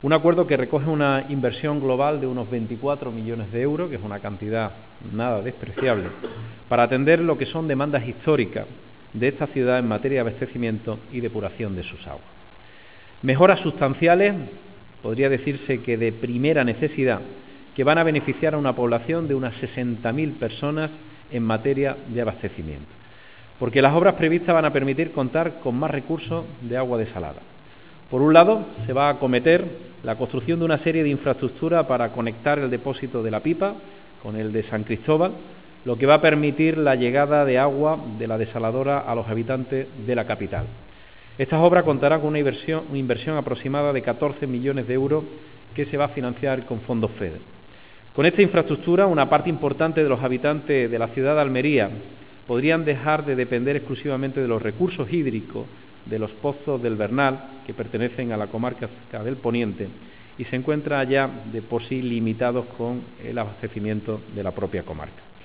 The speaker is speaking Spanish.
Un acuerdo que recoge una inversión global de unos 24 millones de euros, que es una cantidad nada despreciable, para atender lo que son demandas históricas de esta ciudad en materia de abastecimiento y depuración de sus aguas. Mejoras sustanciales, podría decirse que de primera necesidad, que van a beneficiar a una población de unas 60.000 personas en materia de abastecimiento, porque las obras previstas van a permitir contar con más recursos de agua desalada. Por un lado, se va a acometer la construcción de una serie de infraestructuras para conectar el depósito de La Pipa con el de San Cristóbal, lo que va a permitir la llegada de agua de la desaladora a los habitantes de la capital. Estas obras contarán con una inversión aproximada de 14 millones de euros que se va a financiar con fondos FEDER. Con esta infraestructura, una parte importante de los habitantes de la ciudad de Almería podrían dejar de depender exclusivamente de los recursos hídricos de los pozos del Bernal, que pertenecen a la comarca del Poniente, y se encuentran ya de por sí limitados con el abastecimiento de la propia comarca.